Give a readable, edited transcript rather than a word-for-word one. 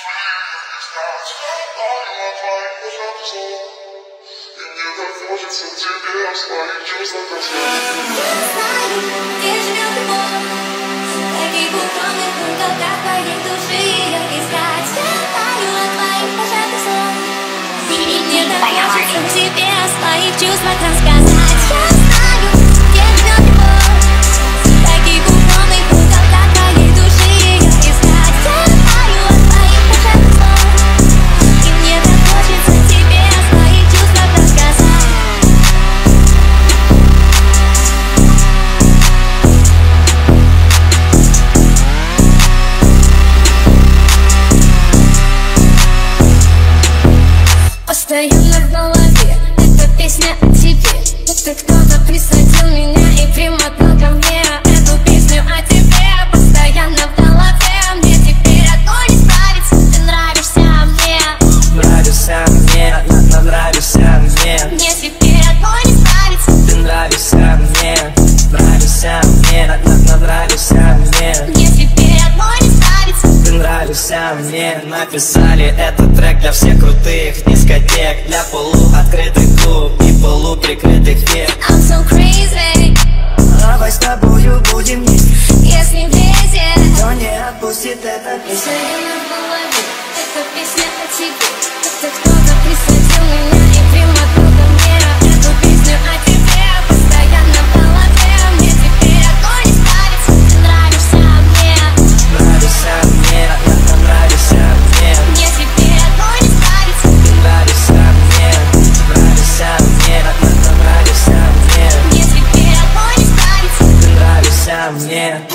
Хочется тебе в своих чувствах знаю, где живет любовь, таких укромных уголках твоей души ее искать. Я знаю о твоих пожатых слов, и мне так хочется тебе о своих чувствах рассказать. Я знаю, где живет любовь, таких укромных уголках твоей души ее искать. Я знаю о твоих пожатых слов, и мне так хочется тебе о своих чувствах рассказать. Постоянно в голове эта песня о тебе, будто кто-то присадил меня и примотал ко мне эту песню о тебе. Постоянно в голове мне теперь одно не справиться. Ты нравишься мне, нравишься мне, нравишься мне. мне теперь одно не справиться. Ты нравишься мне, нравишься мне, нравишься мне. Мне теперь одно не справиться. Ты нравишься мне. Написали этот трек для всех крутых дискотек, для полуоткрытых клуб и полуприкрытых век. I'm so crazy. Давай с тобою будем вместе, Если влезет, то не отпустит эта песня. постоянно в голове эта песня о тебе, будто кто-то присадил меня и примотал ко мне эту песню о тебе. Постоянно в голове мне теперь одно не справиться. Ты нравишься мне, Нравишься мне, нравишься мне. мне теперь одно не справиться. Ты нравишься мне, нравишься мне, нравишься мне. Мне теперь одно не справиться. Ты нравишься мне.